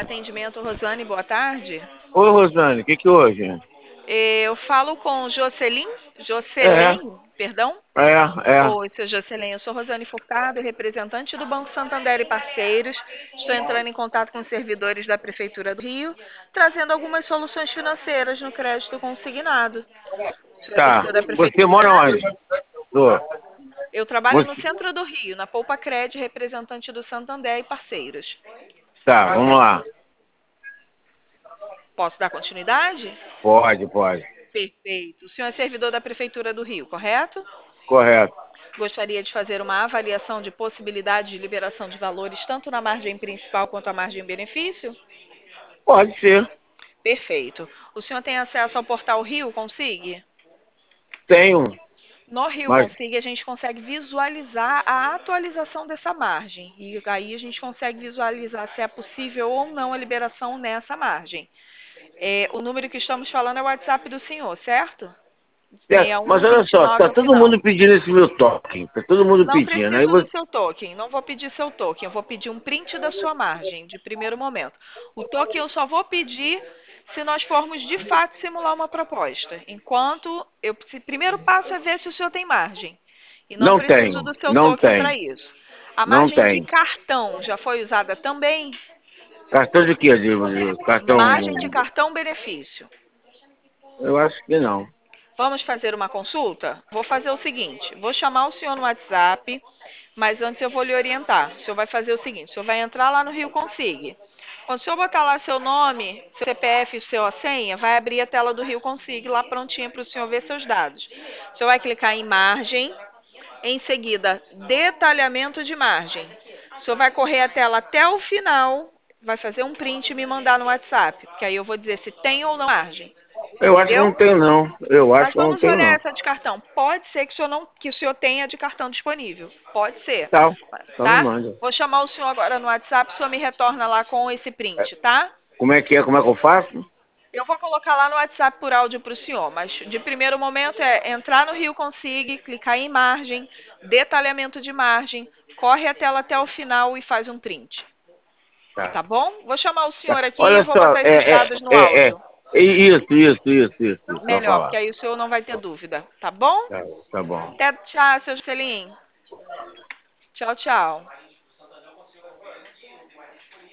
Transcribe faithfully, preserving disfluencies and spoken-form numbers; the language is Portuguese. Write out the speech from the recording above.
Atendimento Rosane, boa tarde. Oi, Rosane, o que que hoje? Eu falo com Jocelyn, É, Jocelyn, perdão. é, é. Oi, seu Jocelyn, eu sou Rosane Furtado, representante do Banco Santander e Parceiros. Estou entrando em contato com os servidores da Prefeitura do Rio, trazendo algumas soluções financeiras no crédito consignado. O senhor é Tá. servidor da Prefeitura? Você mora onde? Tô. Eu trabalho no Você... centro do Rio, na Poupa Cred, representante do Santander e Parceiros. Tá, vamos lá. Posso dar continuidade? Pode, pode. Perfeito. O senhor é servidor da Prefeitura do Rio, correto? Correto. Gostaria de fazer uma avaliação de possibilidade de liberação de valores tanto na margem principal quanto na margem benefício? Pode ser. Perfeito. O senhor tem acesso ao portal Rio Consig? Tenho, No Rio mas Consig a gente consegue visualizar a atualização dessa margem. E aí a gente consegue visualizar se é possível ou não a liberação nessa margem. É, o número que estamos falando é o WhatsApp do senhor, certo? é, mas olha só, seis um dois nove tá é o todo final. mundo pedindo esse meu toque. Tá todo mundo Não pedindo. Aí preciso do você. seu token, não vou pedir seu token, eu vou pedir um print da sua margem, de primeiro momento. O token eu só vou pedir se nós formos de fato simular uma proposta. Enquanto, eu, o primeiro passo é ver se o senhor tem margem. E não Não preciso tenho, do seu não token para tenho, isso. A não margem de tenho. cartão já foi usada também? Cartão de quê? De, de cartão. Margem de cartão benefício. Eu acho que não. Vamos fazer uma consulta? Vou fazer o seguinte, vou chamar o senhor no WhatsApp, mas antes eu vou lhe orientar. O senhor vai fazer o seguinte, o senhor vai entrar lá no Rio Consig. Quando o senhor botar lá seu nome, seu C P F e sua senha, vai abrir a tela do Rio Consig lá prontinha para o senhor ver seus dados. O senhor vai clicar em margem, em seguida detalhamento de margem. O senhor vai correr a tela até o final, vai fazer um print e me mandar no WhatsApp, que aí eu vou dizer se tem ou não margem. Eu acho que Entendeu? não tenho, não. Eu acho Mas que eu não vamos tenho, olhar não. essa de cartão. Pode ser que o senhor, não, que o senhor tenha de cartão disponível. Pode ser, Tá. Então me tá? manda. Vou chamar o senhor agora no WhatsApp, o senhor me retorna lá com esse print, tá? Como é que é? Como é que eu faço? Eu vou colocar lá no WhatsApp por áudio para o senhor, mas de primeiro momento é entrar no Rio Consig, clicar em margem, detalhamento de margem, corre a tela até o final e faz um print. Tá. Tá bom? Vou chamar o Tá. senhor aqui e eu Olha vou só, botar esses é, é, dados no é, é. áudio. Isso, isso, isso, isso, isso. Vai Melhor, porque falar. aí o senhor não vai ter dúvida, tá bom? Tá, tá bom. Até tchau, seu Juscelin. Tchau, tchau.